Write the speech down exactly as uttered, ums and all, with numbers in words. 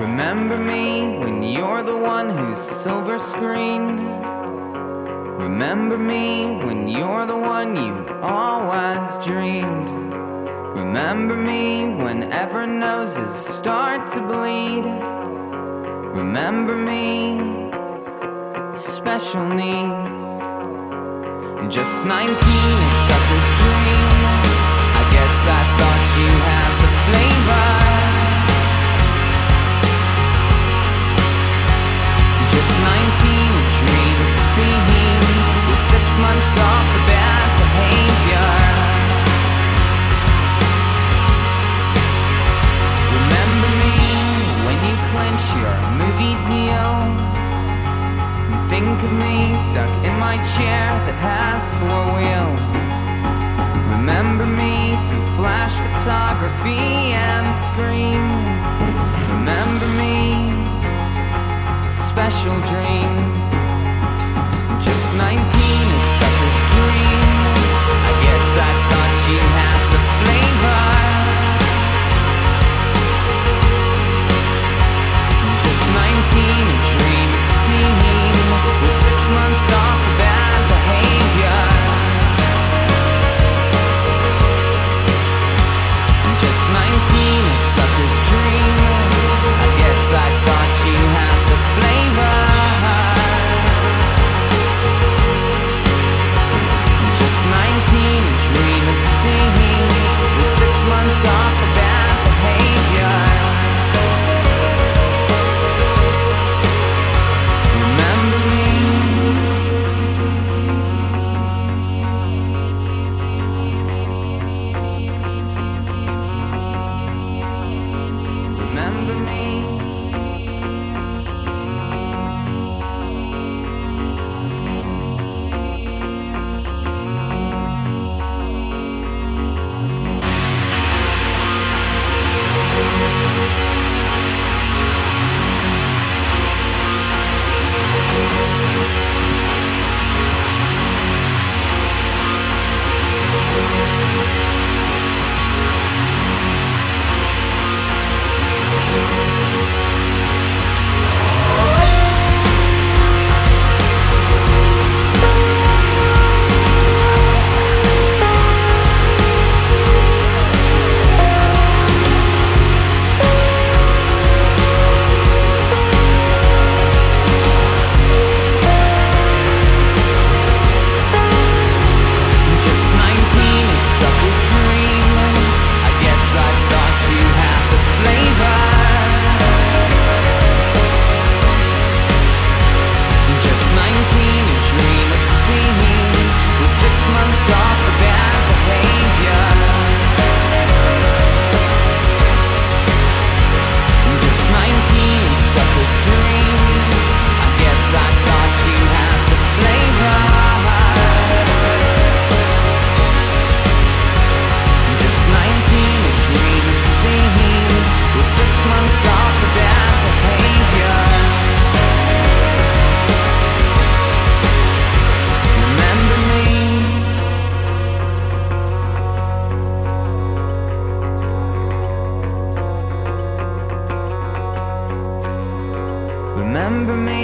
Remember me when you're the one who's silver screened. Remember me when you're the one you always dreamed. Remember me whenever noses start to bleed. Remember me, special needs. Just nineteen, a sucker's dream. I guess I thought you had the flavor. Just nineteen, a dream of seeing with six months off for bad behavior. Remember me when you clinch your movie deal. Think of me stuck in my chair that has four wheels. Remember me through flash photography and screens. Remember me, special dreams. Just nineteen, a sucker's dream. I guess I thought you had the flavor. Just nineteen, a dream of seeing with six months off for bad behavior. Just nineteen, a sucker's dream. I guess I thought you had the flavor. Just nineteen, a dream of seeing with six months off for bad behavior. Remember me